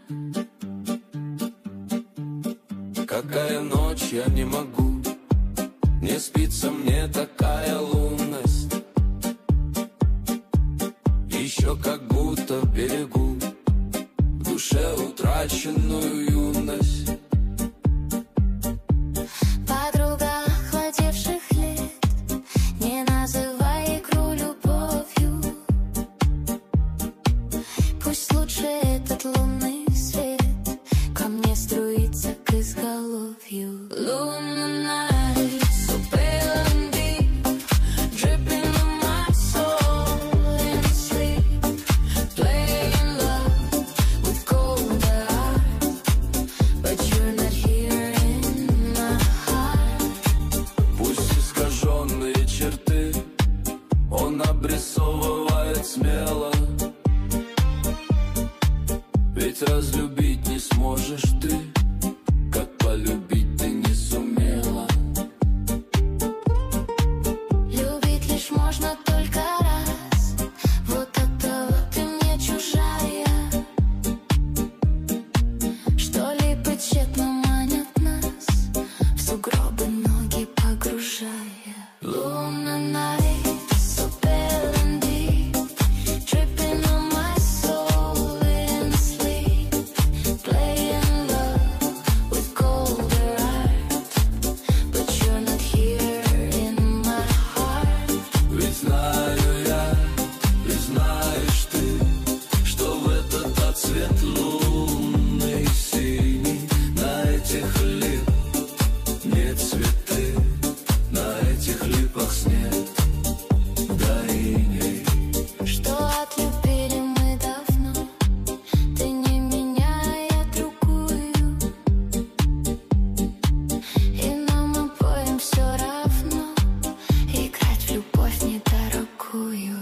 Какая ночь, я не могу, не спится мне такая лунность. Еще как будто берегу в душе утраченную юность. Подруга охладевших лет, не называй игру любовью. Пусть лучше этот лунный свет ко мне струится к изголовью. Лунный night, so pale and deep, dripping on my soul in sleep, playing love with colder eyes, but you're not here in my heart. Пусть искаженные черты он обрисовывает смело, ведь разлюбить не сможешь ты, как полюбить ты не сумела. Любить лишь можно только раз, вот оттого ты мне чужая. Что-либо тщетно манят нас, в сугробы ноги погружая. Лунный night, so pale and deep, dripping on my soul in sleep, playing love with colder eyes, but you're not here in my heart. Ведь знаю я, и знаешь ты, что в этот отцвет лунный синий на этих липах не цветы, на этих липах снег, да иней. Что отлюбили мы давно, ты не меня, а я другую, и нам обоим все равно играть в любовь недорогую.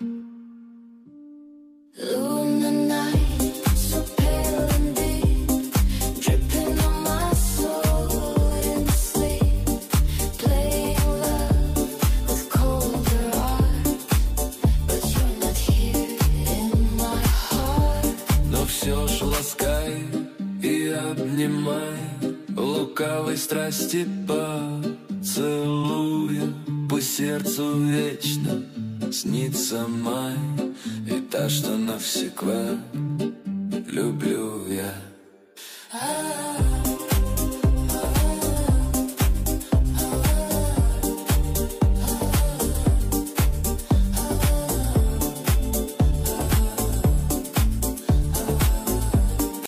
Лунный night, so pale and deep, dripping on my soul in sleep, playing love with colder eyes, but you're not here in my heart. Но все ж ласкай и обнимай, в лукавой страсти поцелуя, пусть сердцу вечно снится май, и та, что навсегда люблю я.